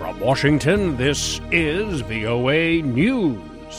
From Washington, this is VOA News.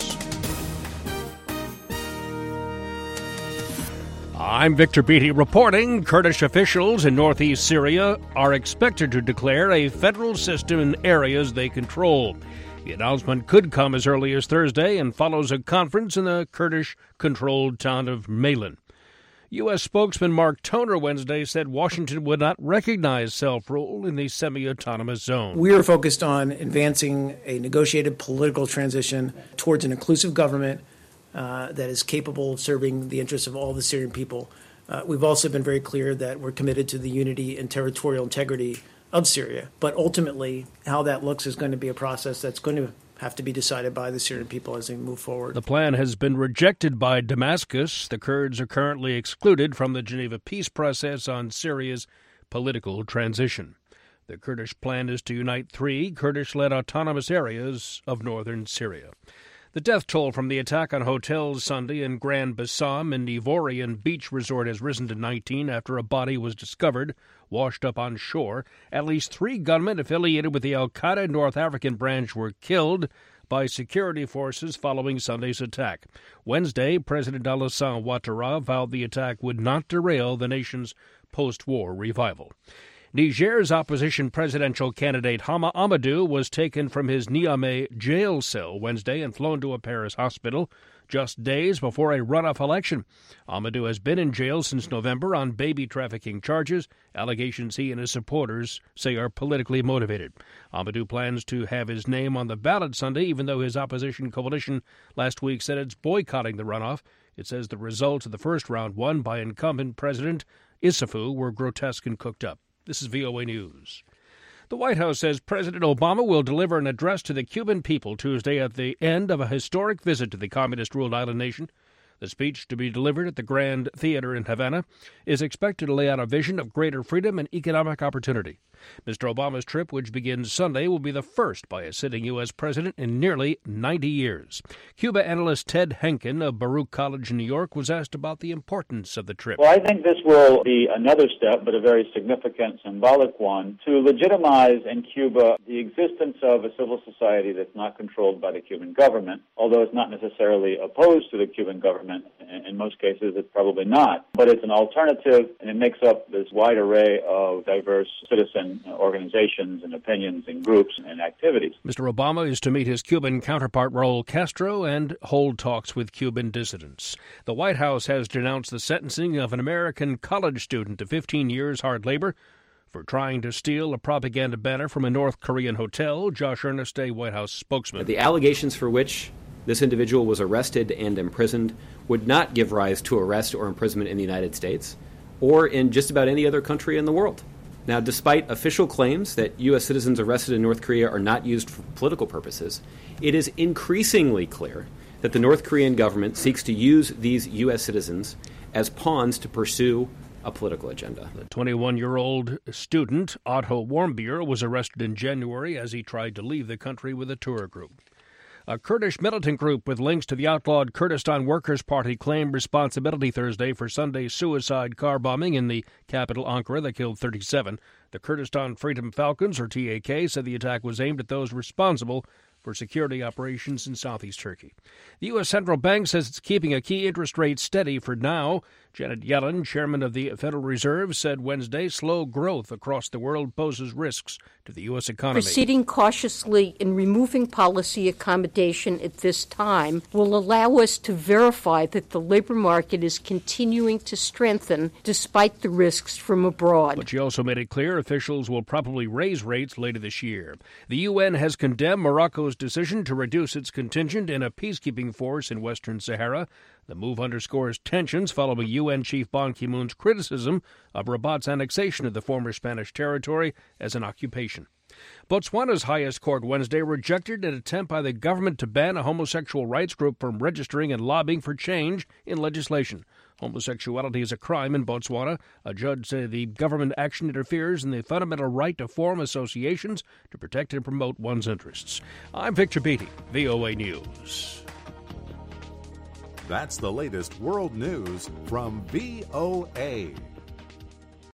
I'm Victor Beatty reporting. Kurdish officials in northeast Syria are expected to declare a federal system in areas they control. The announcement could come as early as Thursday and follows a conference in the Kurdish-controlled town of Mailan. U.S. spokesman Mark Toner Wednesday said Washington would not recognize self-rule in the semi-autonomous zone. We are focused on advancing a negotiated political transition towards an inclusive government that is capable of serving the interests of all the Syrian people. We've also been very clear that we're committed to the unity and territorial integrity of Syria. But ultimately, how that looks is going to be a process that's going to have to be decided by the Syrian people as they move forward. The plan has been rejected by Damascus. The Kurds are currently excluded from the Geneva peace process on Syria's political transition. The Kurdish plan is to unite 3 Kurdish-led autonomous areas of northern Syria. The death toll from the attack on hotels Sunday in Grand Bassam and Ivorian Beach Resort has risen to 19 after a body was discovered washed up on shore. At least 3 gunmen affiliated with the al-Qaeda North African branch were killed by security forces following Sunday's attack. Wednesday, President Alassane Ouattara vowed the attack would not derail the nation's post-war revival. Niger's opposition presidential candidate Hama Amadou was taken from his Niamey jail cell Wednesday and flown to a Paris hospital just days before a runoff election. Amadou has been in jail since November on baby trafficking charges, allegations he and his supporters say are politically motivated. Amadou plans to have his name on the ballot Sunday, even though his opposition coalition last week said it's boycotting the runoff. It says the results of the first round won by incumbent President Issoufou were grotesque and cooked up. This is VOA News. The White House says President Obama will deliver an address to the Cuban people Tuesday at the end of a historic visit to the communist-ruled island nation. The speech, to be delivered at the Grand Theater in Havana, is expected to lay out a vision of greater freedom and economic opportunity. Mr. Obama's trip, which begins Sunday, will be the first by a sitting U.S. president in nearly 90 years. Cuba analyst Ted Henkin of Baruch College in New York was asked about the importance of the trip. Well, I think this will be another step, but a very significant symbolic one, to legitimize in Cuba the existence of a civil society that's not controlled by the Cuban government, although it's not necessarily opposed to the Cuban government. In most cases, it's probably not. But it's an alternative, and it makes up this wide array of diverse citizen organizations and opinions and groups and activities. Mr. Obama is to meet his Cuban counterpart Raul Castro and hold talks with Cuban dissidents. The White House has denounced the sentencing of an American college student to 15 years hard labor for trying to steal a propaganda banner from a North Korean hotel. Josh Earnest, a White House spokesman. The allegations for which this individual was arrested and imprisoned would not give rise to arrest or imprisonment in the United States or in just about any other country in the world. Now, despite official claims that U.S. citizens arrested in North Korea are not used for political purposes, it is increasingly clear that the North Korean government seeks to use these U.S. citizens as pawns to pursue a political agenda. The 21-year-old student, Otto Warmbier, was arrested in January as he tried to leave the country with a tour group. A Kurdish militant group with links to the outlawed Kurdistan Workers' Party claimed responsibility Thursday for Sunday's suicide car bombing in the capital Ankara that killed 37. The Kurdistan Freedom Falcons, or TAK, said the attack was aimed at those responsible for security operations in southeast Turkey. The U.S. Central Bank says it's keeping a key interest rate steady for now. Janet Yellen, chairman of the Federal Reserve, said Wednesday slow growth across the world poses risks to the U.S. economy. Proceeding cautiously in removing policy accommodation at this time will allow us to verify that the labor market is continuing to strengthen despite the risks from abroad. But she also made it clear officials will probably raise rates later this year. The UN has condemned Morocco's decision to reduce its contingent in a peacekeeping force in Western Sahara. The move underscores tensions following UN Chief Ban Ki-moon's criticism of Rabat's annexation of the former Spanish territory as an occupation. Botswana's highest court Wednesday rejected an attempt by the government to ban a homosexual rights group from registering and lobbying for change in legislation. Homosexuality is a crime in Botswana. A judge said the government action interferes in the fundamental right to form associations to protect and promote one's interests. I'm Victor Beatty, VOA News. That's the latest world news from VOA.